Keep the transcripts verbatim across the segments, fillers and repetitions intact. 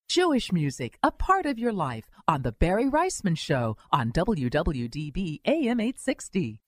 Jewish music, a part of your life, on The Barry Reisman Show on W W D B A M eight sixty.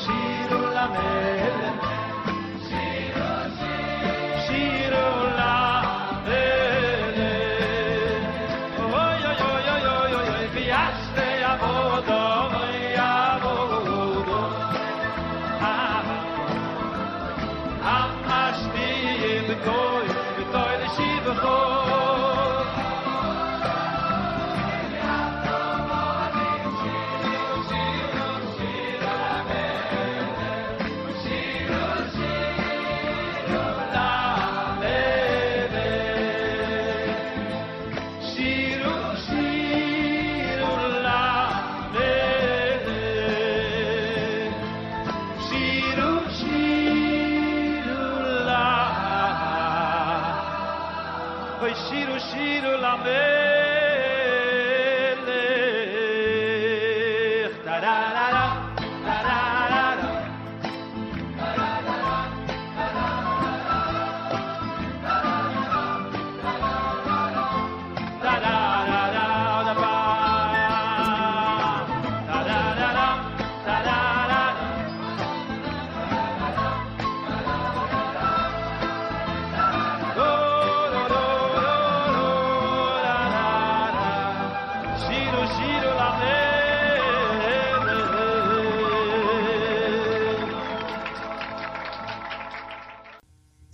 Shiro la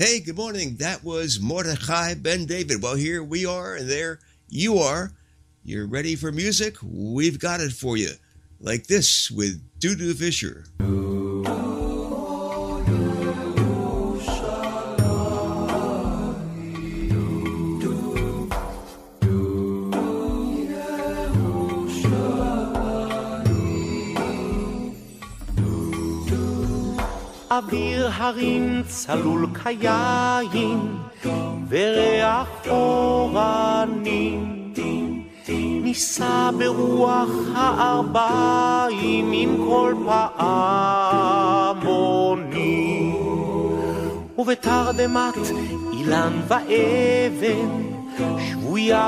Hey, good morning. That was Mordechai Ben David. Well, here we are, and there you are. You're ready for music? We've got it for you. Like this with Dudu Fisher. אוויר הרים צלול כיין וריח אורנים ניסה ברוח הארבעים עם כל פעמונים ובתרדמת אילן ואבן שבויה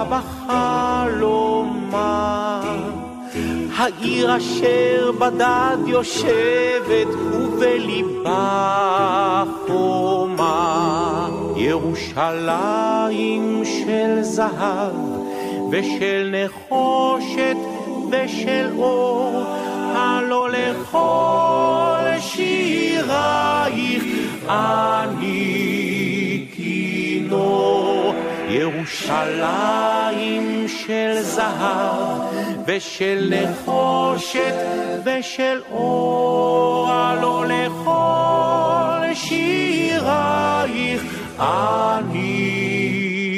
בחלומה העיר אשר בדד יושבת ובליבה חומה ירושלים של זהב ושל נחושת ושל אור הלא לכל שירייך אני כינור ירושלים של זהב ושל נחושת ושל אור הלא לכל שירייך אני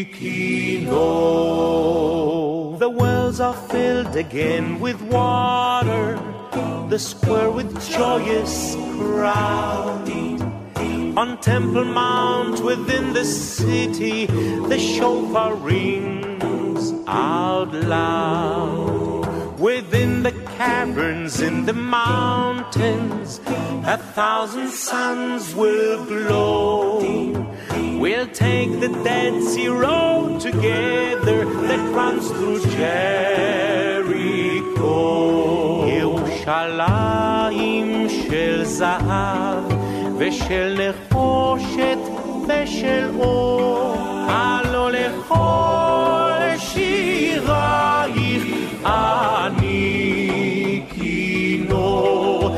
כינור. The wells are filled again with water, the square with joyous crowd. On Temple Mount within the city, the shofar rings out loud. Within the caverns in the mountains, a thousand suns will glow. We'll take the Dead Sea Road together that runs through Jericho. ירושלים של זהב ושל נחושת ושל אור הלא לכל שירייך אני כינור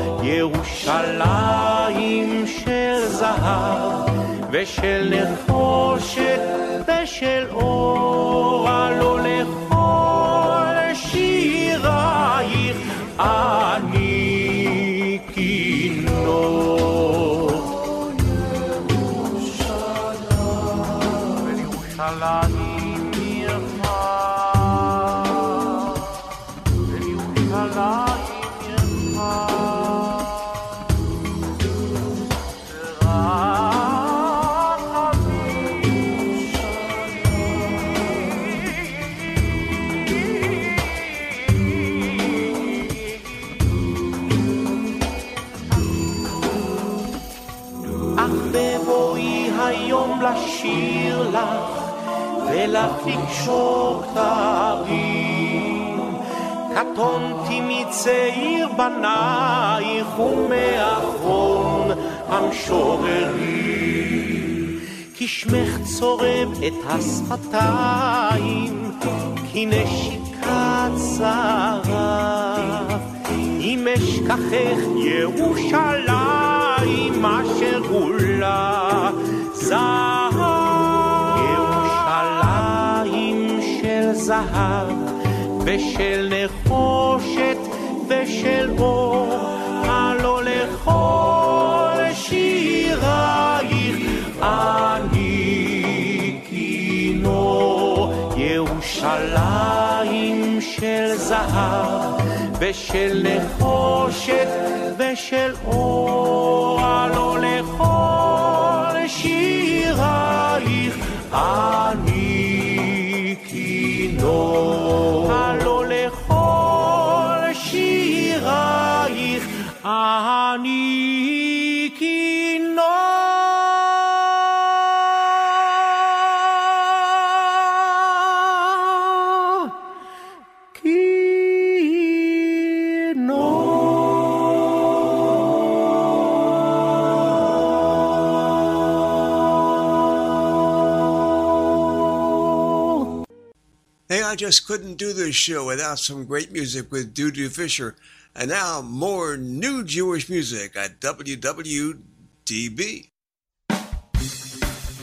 ירושלים של זהב ושל נחושת ושל אור הלא לכל שירייך אני כינור ירושלים יפה ירושלים יפה אך בבואי היום לשיר לך ולהפיק שור כתרים קטונתי מצעיר בנייך ומאחרון המשוררים כי שמך צורב את השפתיים כי נשיקת שרף אם אשכחך ירושלים אשר כולה זהב של זהב ושל נחושת ושל אור הלא לכל שירייך אני כינור ירושלים של זהב ושל נחושת ושל אור הלא לכל שירייך אני כינור הלא לכל שירייך אני כינור Hey, I just couldn't do this show without some great music with Dudu Fisher. And now, more new Jewish music at W W D B.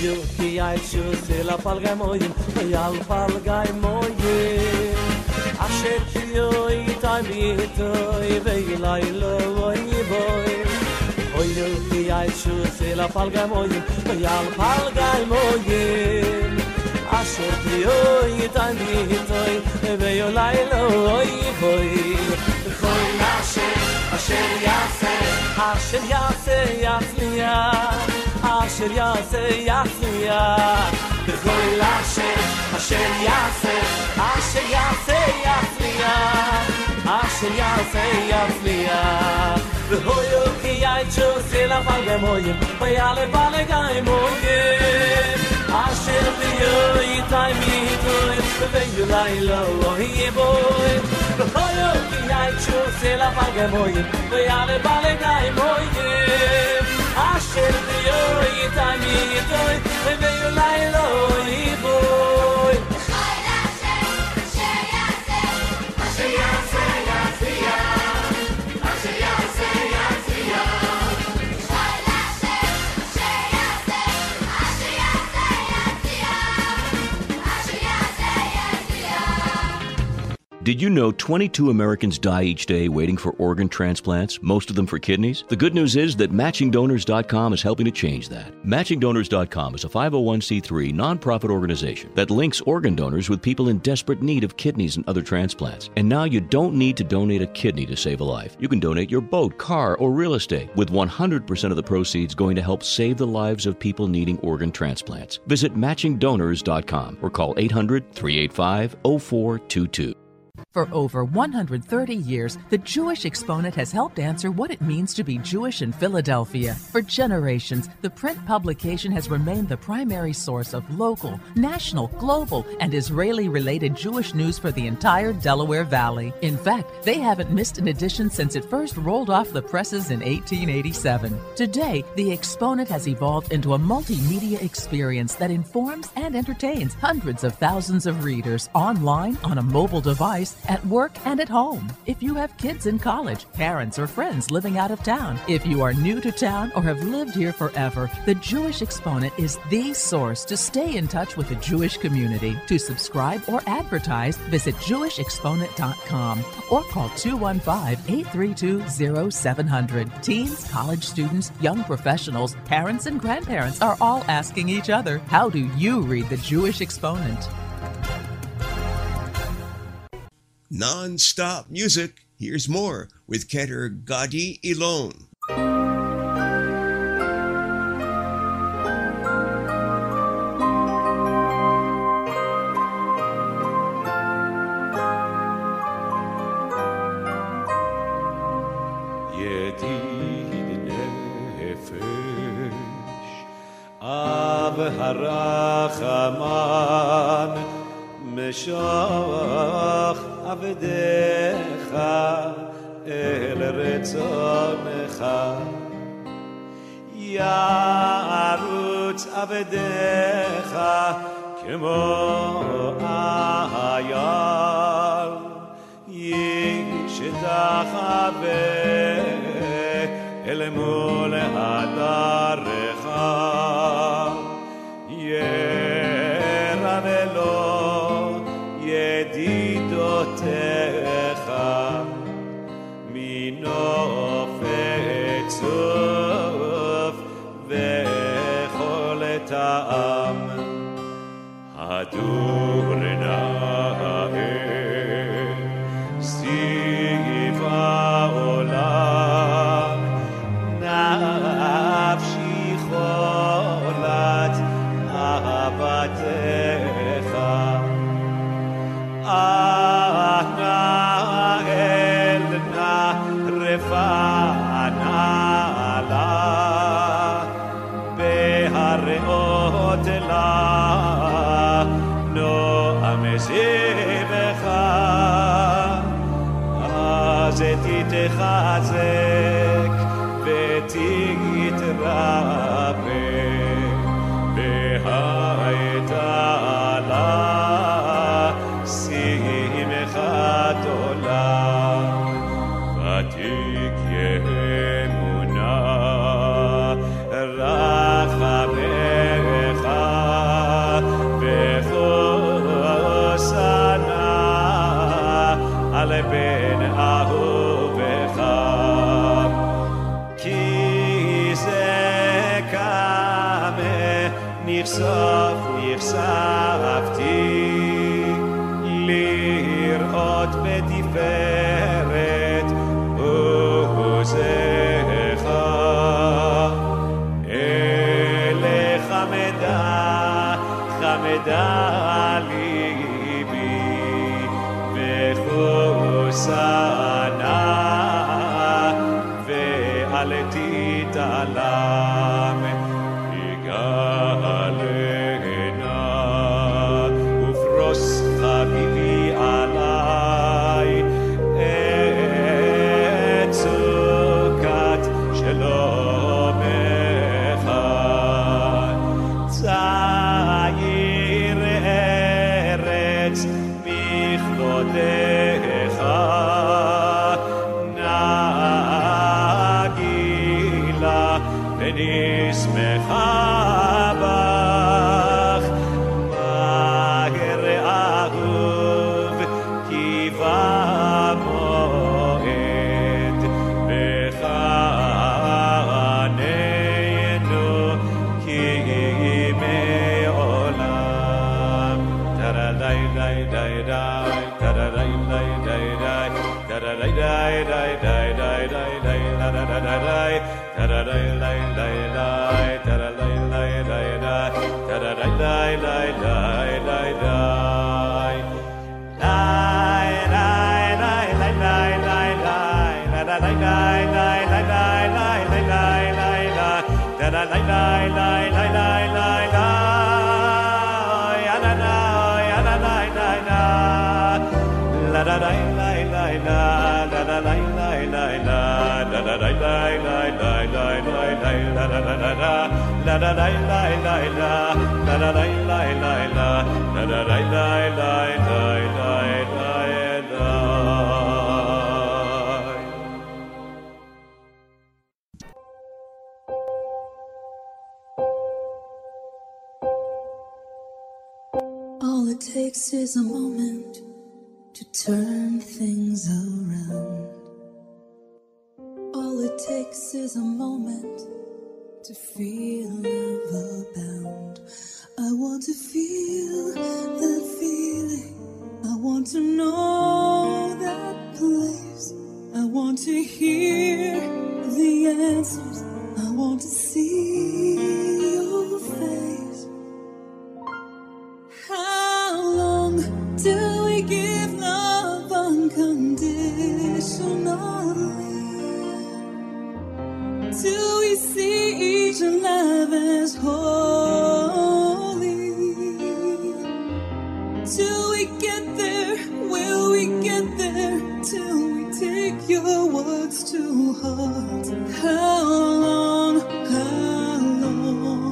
hoyo ki ay chuse la palga moyim yal palga moyim asher yo itamito ibelaylo oiboy hoyo ki ay chuse la palga moyim yal palga moyim asher yo itamito ibelaylo oiboy khoy asher asher yase asher yase yasliya asher yase yasliya b'chol asher asher yase asher yase yasliya asher yase yasliya b'hoyo ki yaichu sela palgemoyim v'yale palegaymoyim asher liyo itay mitoy v'yulaylo ohiboy b'hoyo ki yaichu sela palgemoyim v'yale palegaymoyim asher liyo itay mitoy v'yulaylo ohiboy Did you know twenty-two Americans die each day waiting for organ transplants, most of them for kidneys? The good news is that Matching Donors dot com is helping to change that. Matching Donors dot com is a five oh one c three nonprofit organization that links organ donors with people in desperate need of kidneys and other transplants. And now you don't need to donate a kidney to save a life. You can donate your boat, car, or real estate, with one hundred percent of the proceeds going to help save the lives of people needing organ transplants. Visit Matching Donors dot com or call eight hundred, three eight five, oh four two two. For over one hundred thirty years, the Jewish Exponent has helped answer what it means to be Jewish in Philadelphia. For generations, the print publication has remained the primary source of local, national, global, and Israeli-related Jewish news for the entire Delaware Valley. In fact, they haven't missed an edition since it first rolled off the presses in eighteen eighty-seven. Today, the Exponent has evolved into a multimedia experience that informs and entertains hundreds of thousands of readers online, on a mobile device, at work, and at home. If you have kids in college, parents, or friends living out of town, if you are new to town or have lived here forever, the Jewish Exponent is the source to stay in touch with the Jewish community. To subscribe or advertise, visit Jewish Exponent dot com or call two one five, eight three two, oh seven hundred. Teens, college students, young professionals, parents, and grandparents are all asking each other, how do you read the Jewish Exponent? Non-stop music. Here's more with Cantor Gadi Elon. Yedid nefesh Av harachaman Meshach Avedecha el retzonecha Yarutz Avedecha kemo ayal Yishetachave el mol hadarecha Yeravelo Yedidotecha minofet suf vechol ta'am hadur na'eh siva olam nafshi cholat ahabatecha Ana elna refana la behareot la no amesivecha azetitechazek vetitrape behaitala Vatik Yemuna Rachamecha לבן אהובך, כי זה כמה נחשוף נחשפתי לראות בתפארת עוזך, אליך חמדה חמדה ליבי וחוסנה ואל תתעלם יגאלנה ופרוס חביבי עלי את סוכת שלומך, צעיר ארץ מכבודך נגילה ונשמחה בך, מהר אהוב כי במועד בחננו כי מעולם. תרדי די די די תרדי די די די תרדי די די די די די די תרדי תרדי די די די תרדי די די די תרדי די די די די All it takes is a moment to turn things around. All it takes is a moment to feel love abound. I want to feel that feeling. I want to know that place. I want to hear the answers. I want to see your face. How long till we give love unconditionally? Till we see each love as holy? Till we get there, will we get there? Till we take your words to heart. How long, how long?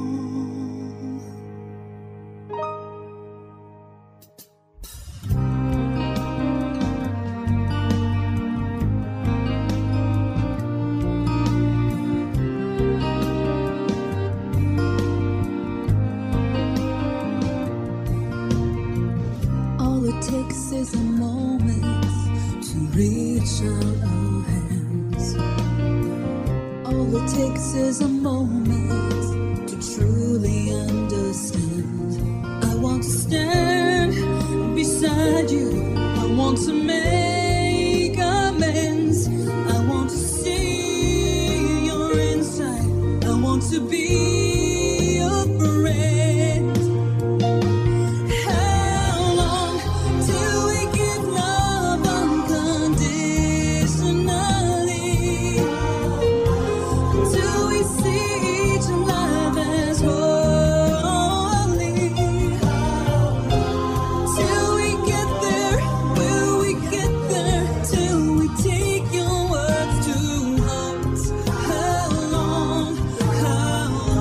All it takes is a moment to reach out our hands. All it takes is a moment to truly understand. I want to stand beside you. I want to make amends. I want to see your insight. I want to be your friend. How long till we give love unconditionally? Till we see each love as holy? Till we get there, will we get there? Till we take your words to heart. How long, how long?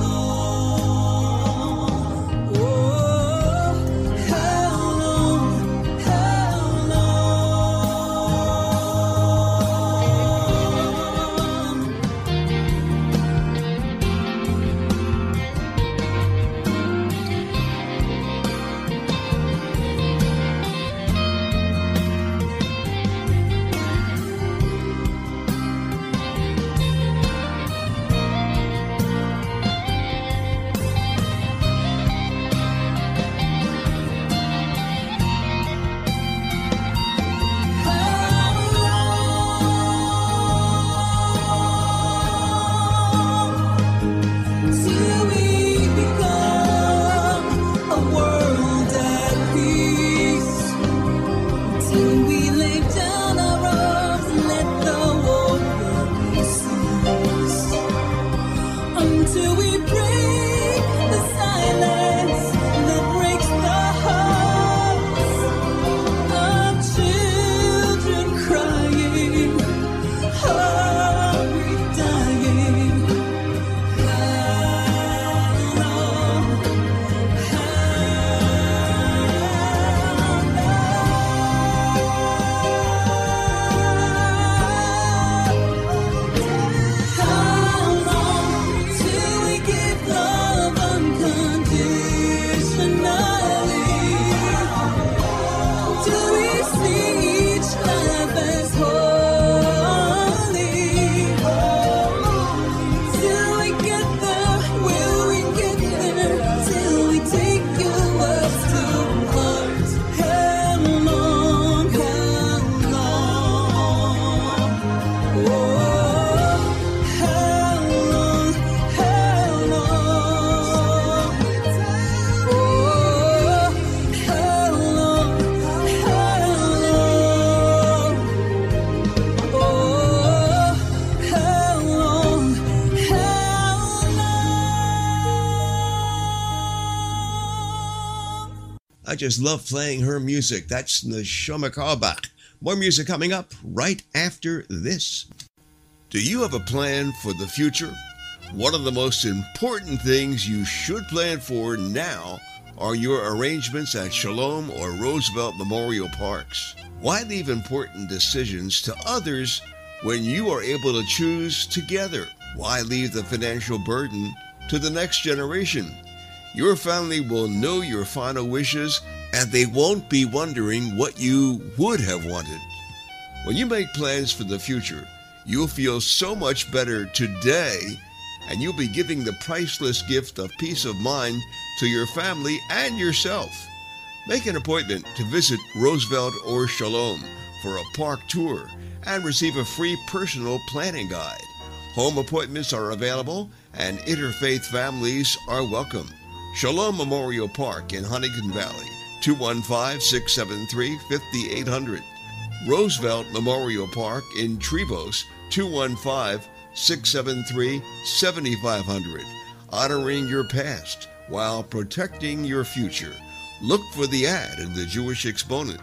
I just love playing her music. That's Neshama Karbach. More music coming up right after this. Do you have a plan for the future? One of the most important things you should plan for now are your arrangements at Shalom or Roosevelt Memorial Parks. Why leave important decisions to others when you are able to choose together? Why leave the financial burden to the next generation? Your family will know your final wishes, and they won't be wondering what you would have wanted. When you make plans for the future, you'll feel so much better today, and you'll be giving the priceless gift of peace of mind to your family and yourself. Make an appointment to visit Roosevelt or Shalom for a park tour and receive a free personal planning guide. Home appointments are available and interfaith families are welcome. Shalom Memorial Park in Huntington Valley, two one five, six seven three, five eight zero zero. Roosevelt Memorial Park in Trevose, two one five, six seven three, seven five zero zero. Honoring your past while protecting your future. Look for the ad in the Jewish Exponent.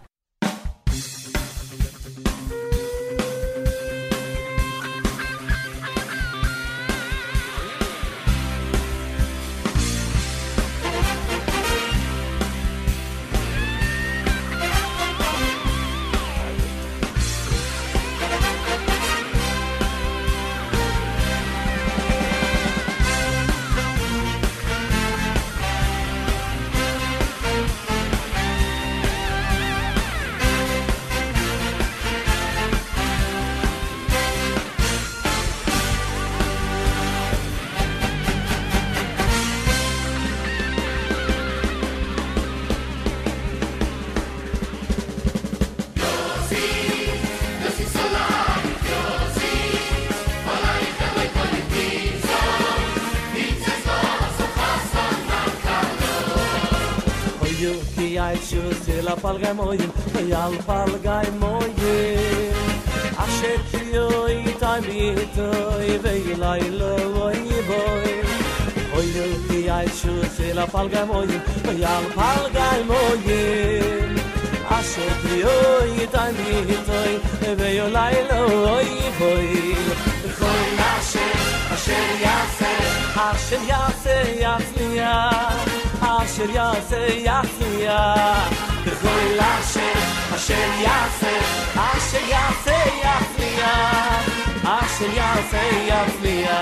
Palgai moyim, yal palgai moyim. Asher kiyoy taymitoy veylay loy boy. Oyo kiyay shu la palgai moyim, yal palgai moyim. Asher kiyoy taymitoy veylay loy boy. Koy asher, asher yase, asher yase yasliya, asher yase yasliya. Koy asher, asher yase, asher yase yasliya, asher yase yasliya.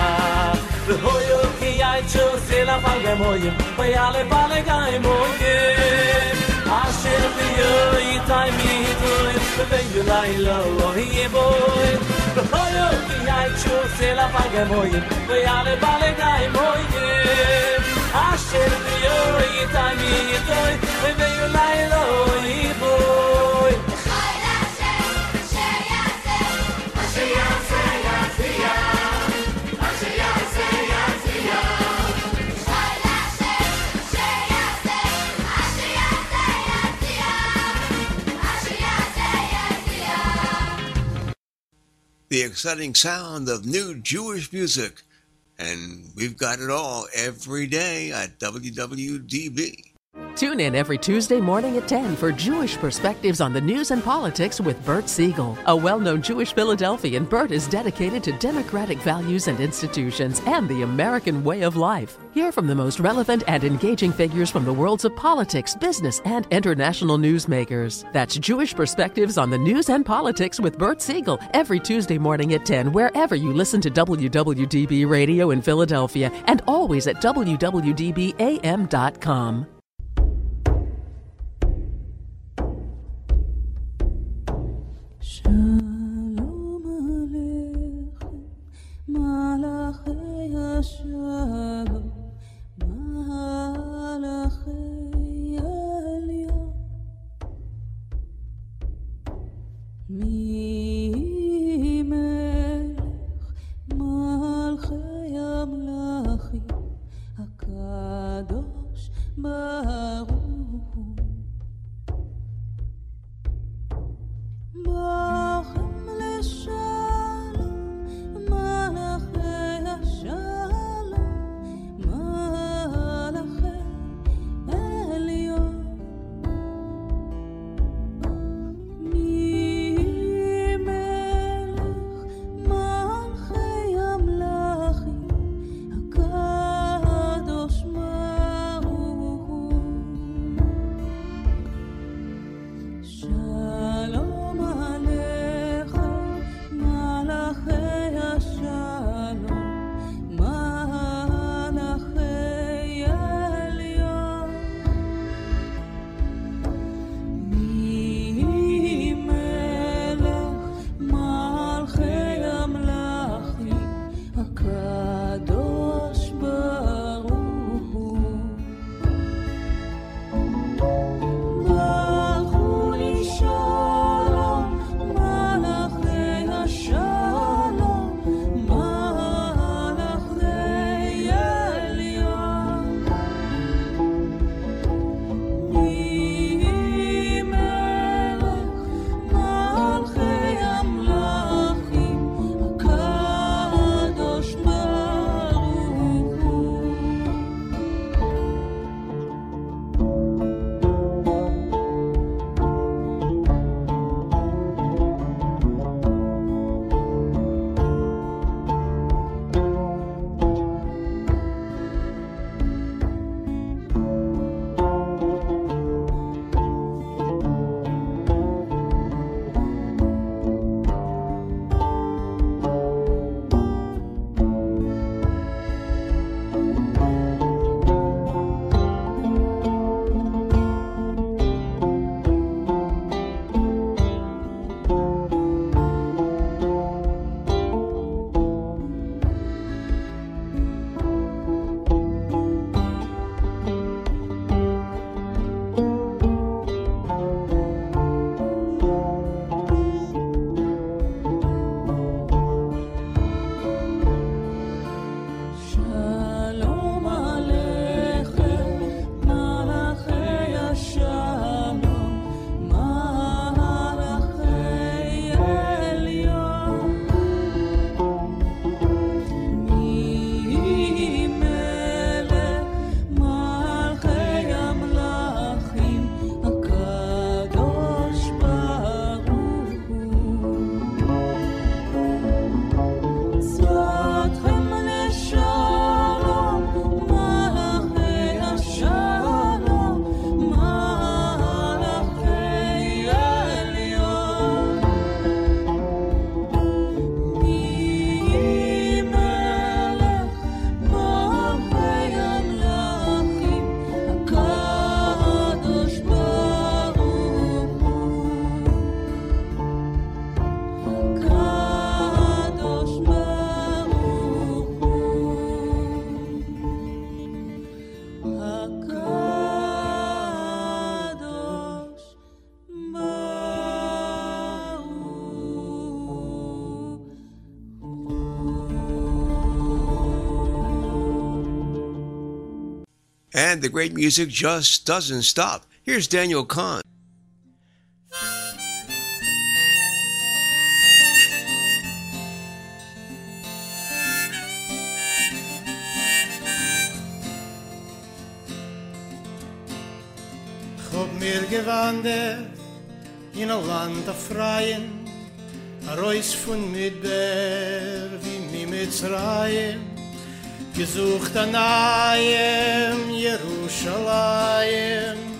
Hoyo ki ay chose la palga moyim, vayale palga moyim. Asher biyo itay mitoy, veyu laylo ohi boy. Hoyo ki ay chose la palga moyim, vayale palga moyim. Asher biyo itay mitoy, veyu laylo ohi boy. Koy asher, asher yase, asher yase yasliya. Asher yase yasliya. Koy asher, asher yase, asher yase yasliya. Asher yase yasliya. The exciting sound of new Jewish music. And we've got it all every day at W W D B. Tune in every Tuesday morning at ten for Jewish Perspectives on the News and Politics with Bert Siegel. A well-known Jewish Philadelphian, Bert is dedicated to democratic values and institutions and the American way of life. Hear from the most relevant and engaging figures from the worlds of politics, business, and international newsmakers. That's Jewish Perspectives on the News and Politics with Bert Siegel every Tuesday morning at ten, wherever you listen to W W D B Radio in Philadelphia, and always at W W D B A M dot com. Shalom Aleichem, Malachei HaShalom, Malachei Elyon. Mi Melech, Malchei HaMelachim, HaKadosh Baruch הקדוש And the great music just doesn't stop. Here's Daniel Kahn. Hab mir gewandert in ein Land der Freien, a Reus von Midber wie mi Mitzrayim, gesucht an Ayem Jerusalem.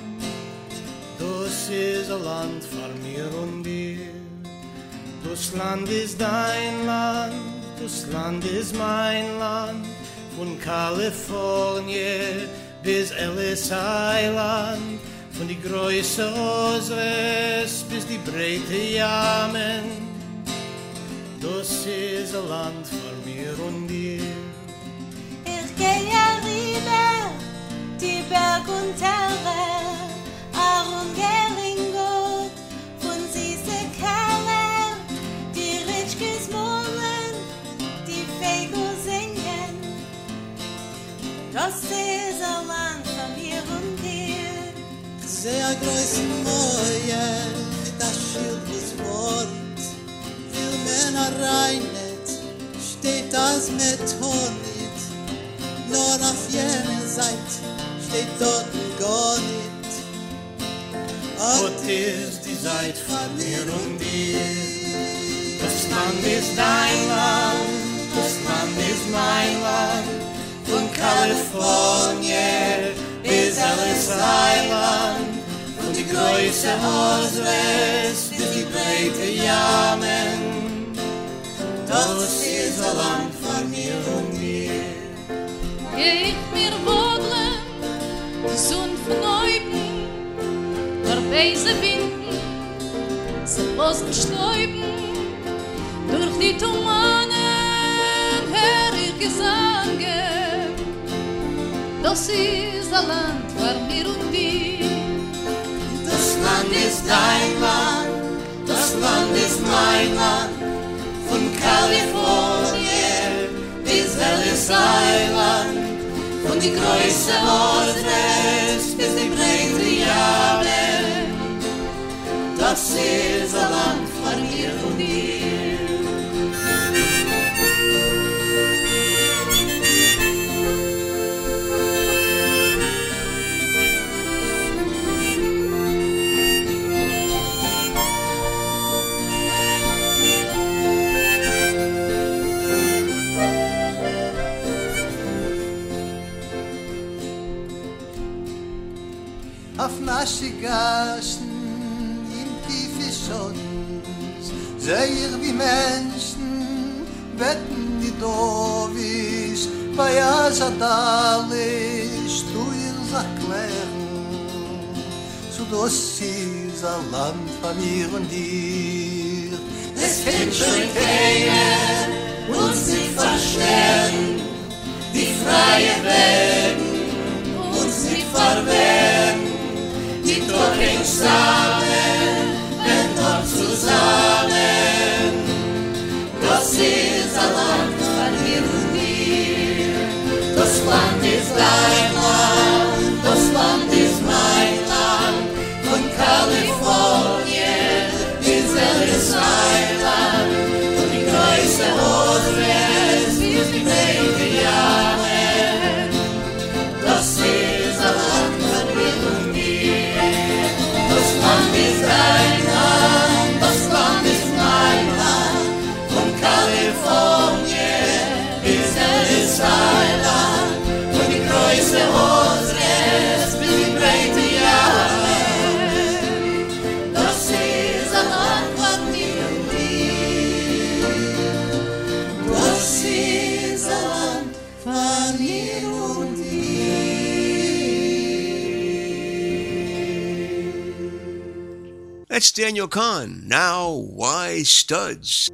Das ist ein Land für mir und dir. Das Land ist dein Land, das Land ist mein Land, von Kalifornien bis Ellis Island, von die Größe Osres bis die breite Yamen. Das ist ein Land für mir und dir. Ich geh ja rüber, die Berg und Täler, Aaron Geringot, von süße Keller, die Ritschkes murmeln, die Vögel singen. Das ist ein Land von mir und dir. Sehr großen Moje, das Schild des Wort, will Männer reinet, steht das Methorit, nur auf jener Seite steht dort gar nicht. Gott ist die Seite von mir und dir. Das Land ist dein Land, das Land ist mein Land, von Kalifornien bis Ellis Island, von die Größe Osres bis die breite Yamen. Das ist ein Land von mir und dir. Ich mir wogeln, gesund von Neuben, der Beise winden, sie losen stäuben, durch die Tumanen hör ihr Gesangen. Das ist ein Land von mir und dir. Das Land ist dein Land, das Land ist mein Land, von Kalifornien bis Ellis Island, von die Größe Osres bis die breite Yamen. Das ist ein Land von mir und dir. Auf nasche Gassen, in tiefe Schotens, sehr wie Menschen, wetten die Dovis, bei Azadalisch, tu ihr erklären, so das ist ein Land von mir und dir. Es kennt schon keiner, uns nicht verstehen, die freie werden, uns nicht verwehren. Die Toten zusammen, wenn dort zusammen. Das ist ein Land von mir und dir. Das Land ist dein Land, das Land ist mein Land, von Kalifornien bis Ellis Island, von die Größe Osres bis die breite Yamen. Das ist ein Land von mir und dir. Das Land ist dein Land, das Land ist mein Land, von Kalifornien bis Ellis Island, von die Größe Osres bis die breite Yamen. Das ist ein Land von mir und dir. Das ist ein Land von mir und dir. That's Daniel Kahn. Now, why studs?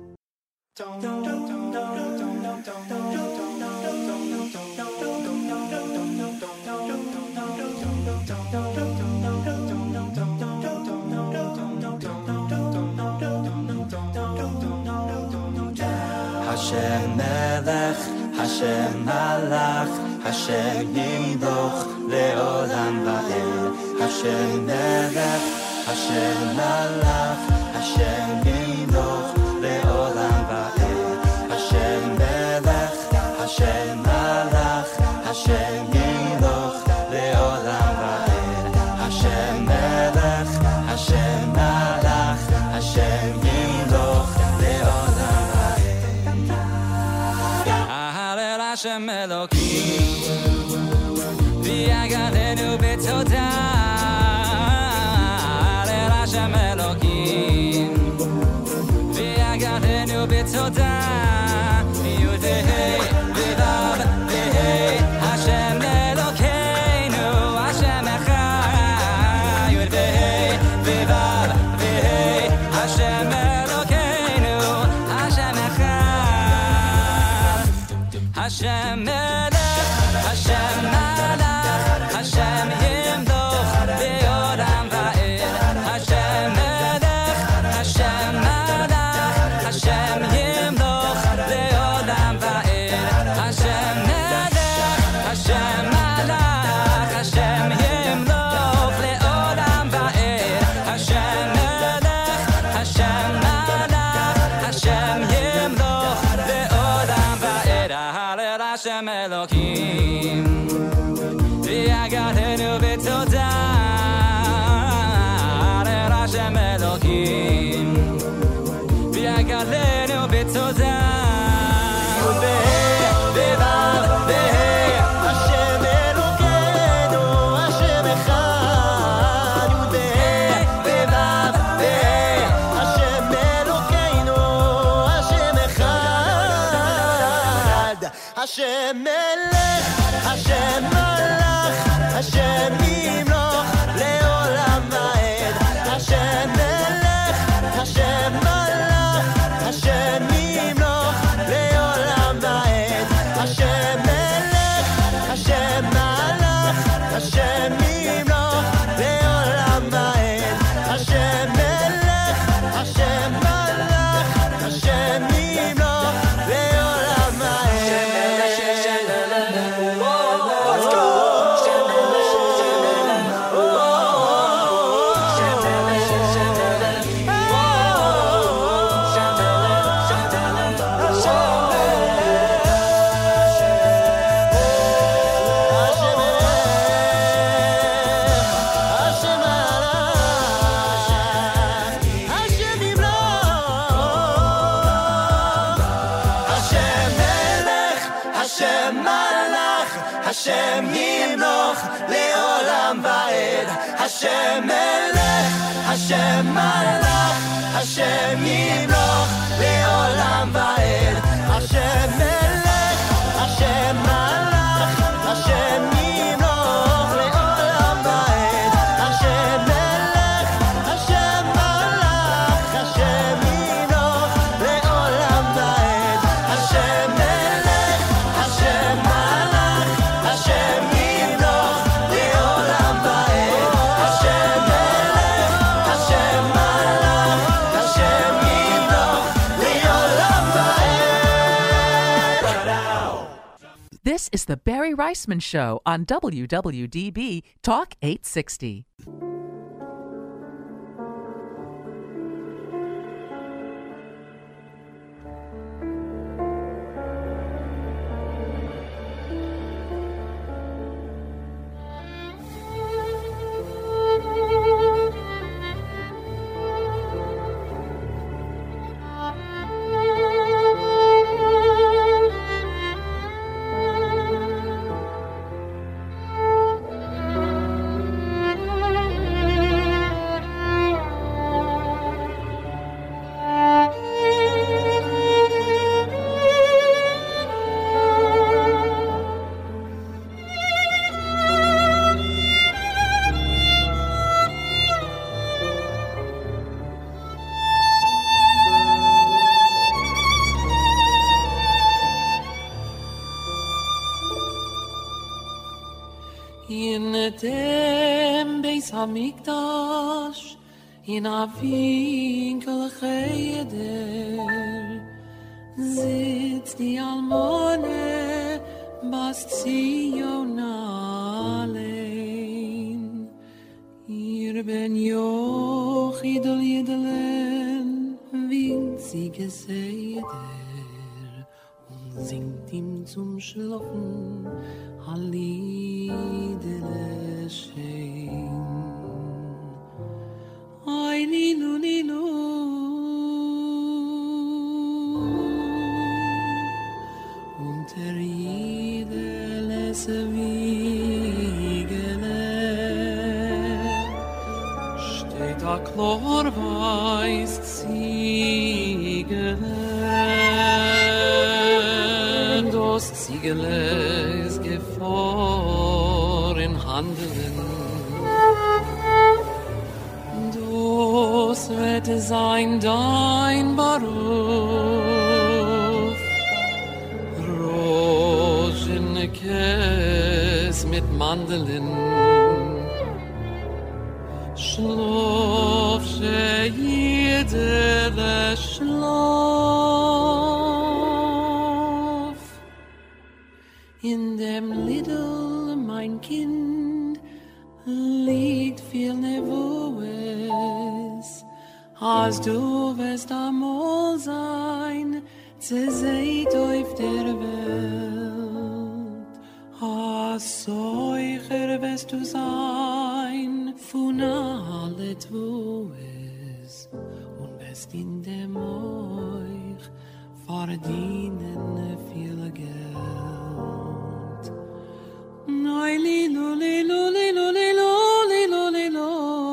Hashem melech, Hashem malach, Hashem yimloch le'olam va'ed. Hashem melech, Hashem malach, Hashem yimloch le'olam va'ed. Hashem melech, Hashem malach, Hashem yimloch le'olam va'ed. Hashem melech, Hashem malach, Hashem yimloch le'olam va'ed. Ahalel Hashem Elokim v'yagalenu b'todah. Ahalel Hashem Elokim v'yagalenu b'todah. Yudhei v'vav v'hei Hashem Elokeinu Hashem Echad. Yudhei v'vav v'hei Hashem Elokeinu Hashem Echad. Hashem Melech, Hashem Malach, Hashem Yimloch le'olam va'ed. Hashem Melech, Hashem Malach, Hashem Yimloch le'olam va'ed. Hashem Melech, Hashem Malach, Hashem Yimloch le'olam va'ed. Hashem Melech, Hashem Malach, Hashem Yimloch le'olam va'ed. Ahalel Hashem Elokim v'yagalenu b'todah. Ahalel Hashem Elokim v'yagalenu b'todah. Yudhei v'vav v'hei Hashem Elokeinu Hashem Echad. Yudhei v'vav v'hei Hashem Elokeinu Hashem Echad. Hashem Melech, Hashem Malach, Hashem Yimloch le'olam va'ed. Hashem Melech, Hashem Malach, Hashem Yimloch le'olam va'ed. Hashem Melech, Hashem Malach, Hashem Yimloch le'olam va'ed. Hashem Melech, Hashem Malach, Hashem Yimloch le'olam va'ed. Let's go. Hashem Yimloch le'olam va'ed. Hashem Melech, Hashem Malach, Hashem Yimloch le'olam va'ed. Hashem Melech, Hashem Malach, Hashem Yimloch le'olam va'ed. Hashem Melech, Hashem Malach, Hashem Yimloch le'olam va'ed. Hashem Melech, Hashem Malach, Hashem Yimloch le'olam va'ed. Hashem Melech, Hashem Malach, Hashem Yimloch le'olam va'ed. This is the Barry Reisman Show on W W D B Talk eight sixty. In dem Beis Hamikdash, in a winkel cheder, sitzt die Almone, Bastion allein. Ihr ben Jochidel Jedelen, winzige Seder, und singt ihm zum Schlafen a Liedele schein. Ai lilu lilu, unter Jedele Wiegele steht a chlorweiß Ziegele. Das Ziegele ist gefahren handeln. Das wird sein dein Beruf. Rosenkäs mit Mandeln. Schlaf, jeder Schlaf. In dem Lidl, mein Kind, liegt viel Nevoes. Als du wirst amol sein, zerseht auf der Welt. Als Säucher wirst du sein, von alle Twoes, und wirst in dem euch verdienen viel Geld. Noi lilu lilu lilu lilu lilu lilu.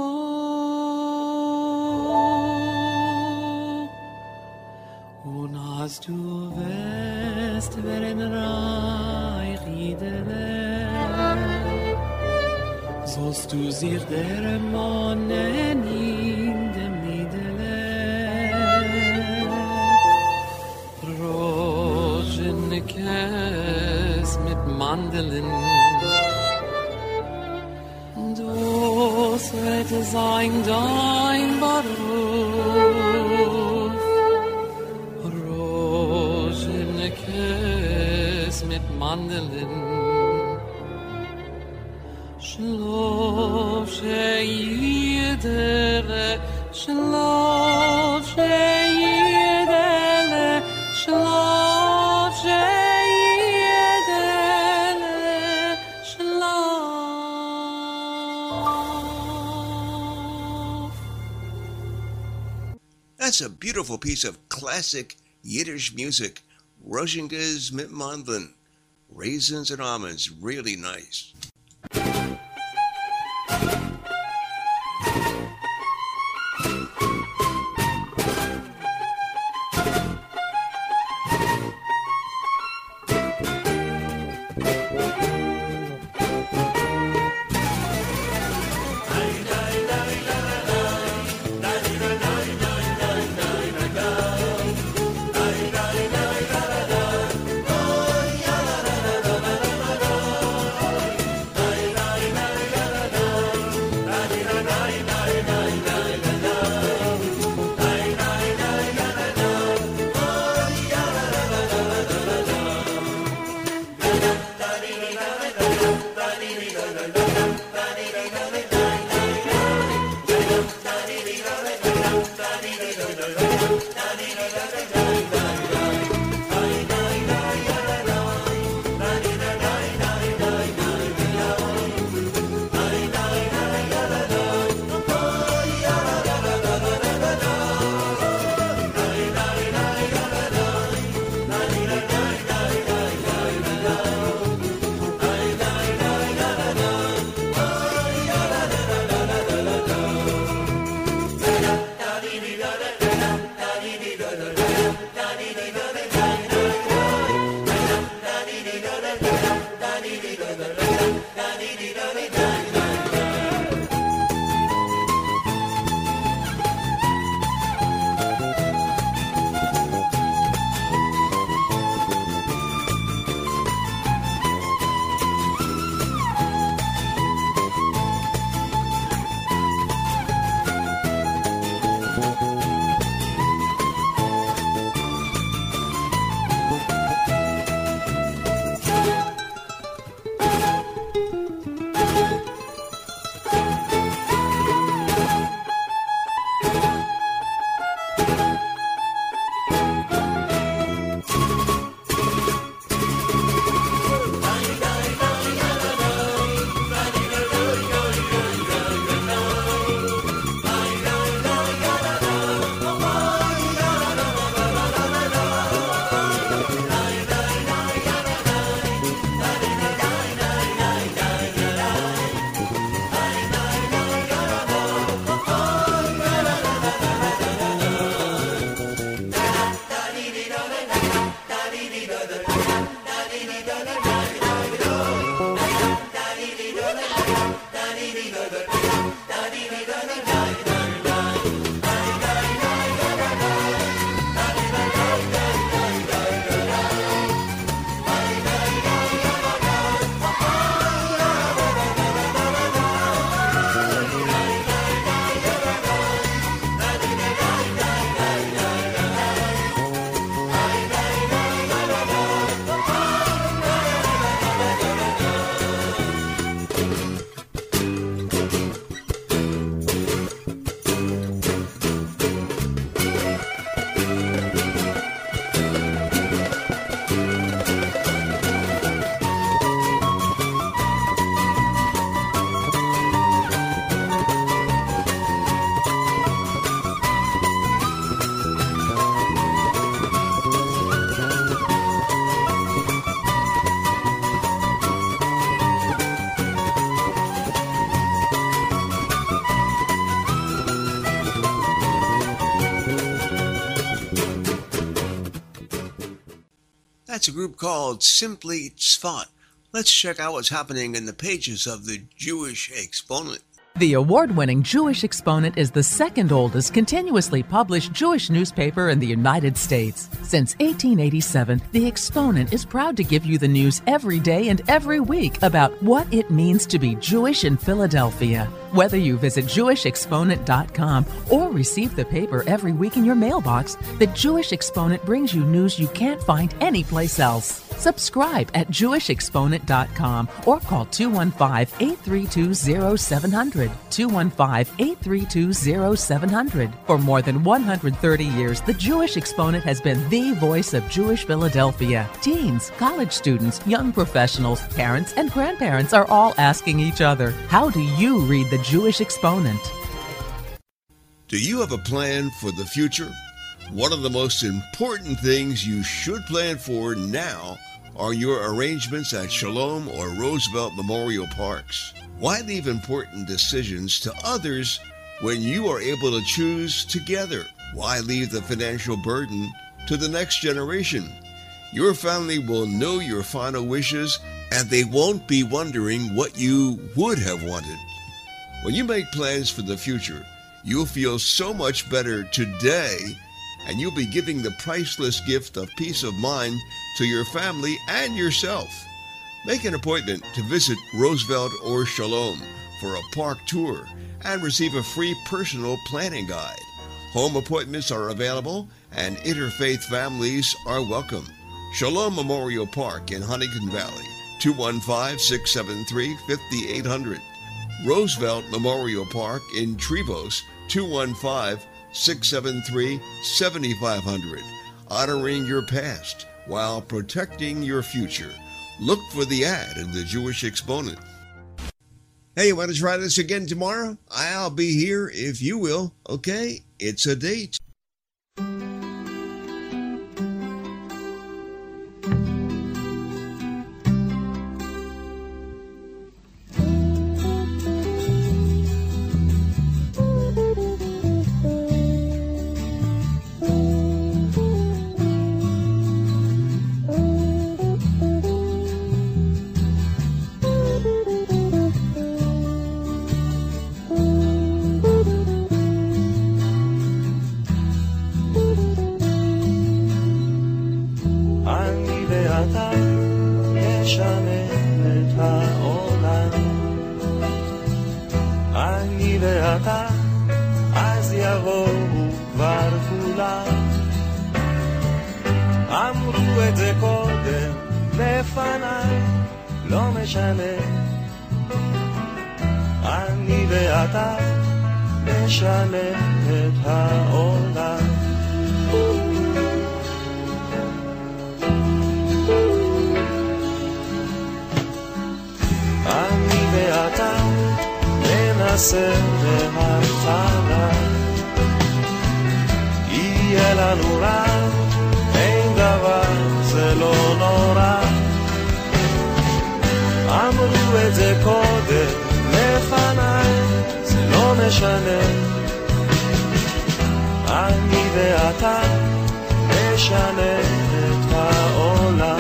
Und als du wirst werden reich idele, sollst du sich der Mannen in dem Niedele. Rosenkäs mit Mandeln, das wird sein dein Beruf. Rosenkäs mit Mandeln, Schlaf, jedele, schlaf, jedele, schlaf, jedele, schlaf. That's a beautiful piece of classic Yiddish music. Rosenkäs mit Mandeln. Raisins and almonds, really nice. That's a group called Simply Tzfat. Let's check out what's happening in the pages of the Jewish Exponent. The award-winning Jewish Exponent is the second oldest continuously published Jewish newspaper in the United States. Since eighteen eighty-seven, the Exponent is proud to give you the news every day and every week about what it means to be Jewish in Philadelphia. Whether you visit Jewish Exponent dot com or receive the paper every week in your mailbox, the Jewish Exponent brings you news you can't find anyplace else. Subscribe at Jewish Exponent dot com or call two one five, eight three two, zero seven zero zero, two one five, eight three two, zero seven zero zero. For more than one hundred thirty years, the Jewish Exponent has been the voice of Jewish Philadelphia. Teens, college students, young professionals, parents, and grandparents are all asking each other, how do you read the Jewish Exponent? Do you have a plan for the future? One of the most important things you should plan for now are your arrangements at Shalom or Roosevelt Memorial Parks. Why leave important decisions to others when you are able to choose together? Why leave the financial burden to the next generation? Your family will know your final wishes, and they won't be wondering what you would have wanted. When you make plans for the future, you'll feel so much better today, and you'll be giving the priceless gift of peace of mind to your family and yourself. Make an appointment to visit Roosevelt or Shalom for a park tour and receive a free personal planning guide. Home appointments are available and interfaith families are welcome. Shalom Memorial Park in Huntington Valley, two one five, six seven three, five eight zero zero. Roosevelt Memorial Park in Trevose, two one five, six seven three, seven five zero zero. Honoring your past while protecting your future. Look for the ad in the Jewish Exponent. Hey, you want to try this again tomorrow? I'll be here if you will. Okay, it's a date. ואתה משנה את העולם. אני ואתה ננסה מההתחלה, יהיה לנו רע, אין דבר, זה לא נורא. אמרו את זה קודם לפניי, זה לא משנה. אני ואתה נשנה את העולם.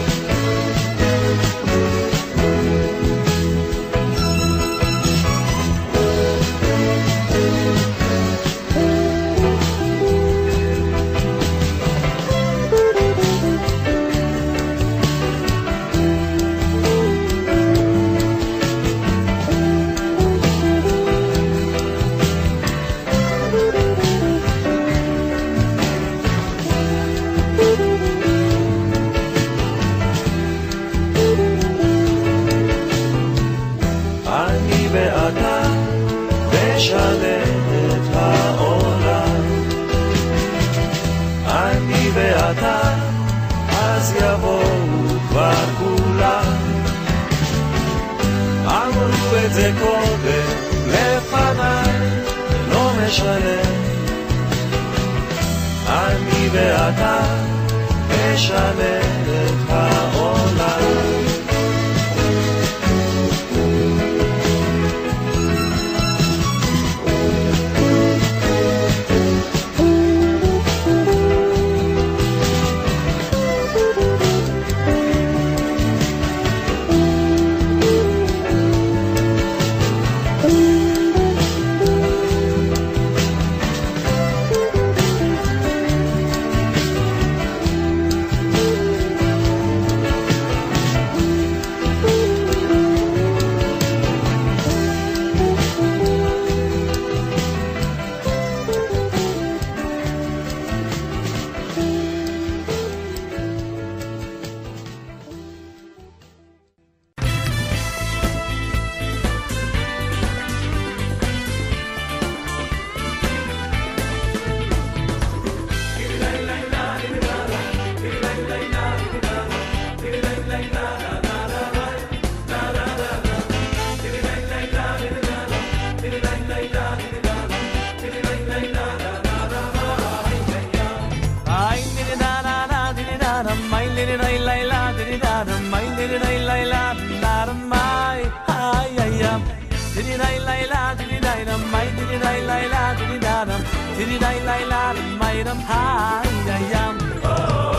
נשנה את העולם. אני ואתה, אז יבואו כבר כולם. אמרו את זה קודם לפניי, לא משנה. אני ואתה נשנה את העולם. Diddy-dai-lai-la, diddy-dam, diddy-dai-lai-la, diddy-dam, hi-ya-yam.